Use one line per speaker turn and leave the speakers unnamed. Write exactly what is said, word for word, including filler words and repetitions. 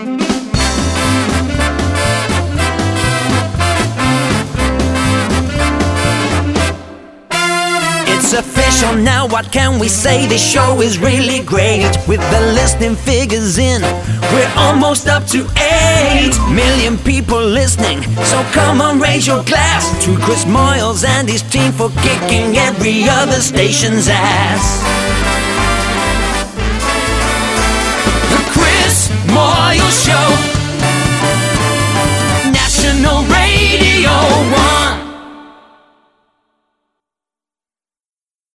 It's official now, what can we say? This show is really great. With the listening figures in, we're almost up to eight million people listening. So come on, raise your glass to Chris Moyles and his team for kicking every other station's ass.